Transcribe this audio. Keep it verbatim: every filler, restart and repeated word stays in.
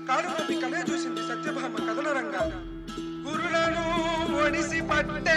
కాలు మోపి కలే చూసింది సత్యభామ కథన రంగా. గురులను ఒడిసి పట్ట